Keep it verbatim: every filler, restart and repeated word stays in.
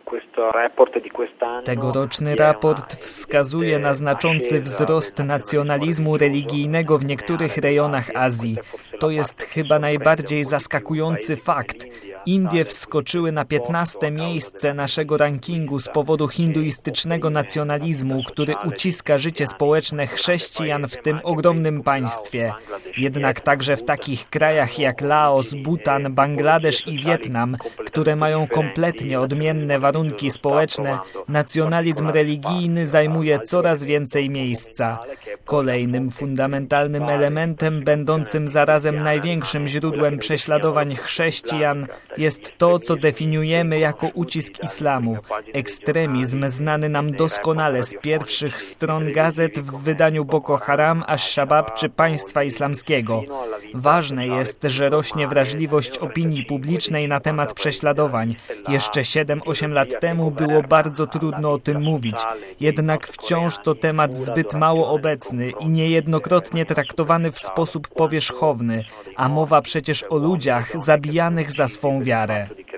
Tegoroczny raport wskazuje na znaczący wzrost nacjonalizmu religijnego w niektórych rejonach Azji. To jest chyba najbardziej zaskakujący fakt. Indie wskoczyły na piętnaste miejsce naszego rankingu z powodu hinduistycznego nacjonalizmu, który uciska życie społeczne chrześcijan w tym ogromnym państwie. Jednak także w takich krajach jak Laos, Bhutan, Bangladesz i Wietnam, które mają kompletnie odmienne warunki społeczne, nacjonalizm religijny zajmuje coraz więcej miejsca. Kolejnym fundamentalnym elementem, będącym zarazem największym źródłem prześladowań chrześcijan, jest to, co definiujemy jako ucisk islamu. Ekstremizm znany nam doskonale z pierwszych stron gazet w wydaniu Boko Haram, Ash-Shabaab czy Państwa Islamskiego. Ważne jest, że rośnie wrażliwość opinii publicznej na temat prześladowań. Jeszcze siedem osiem lat temu było bardzo trudno o tym mówić. Jednak wciąż to temat zbyt mało obecny i niejednokrotnie traktowany w sposób powierzchowny, a mowa przecież o ludziach zabijanych za swą wiarę.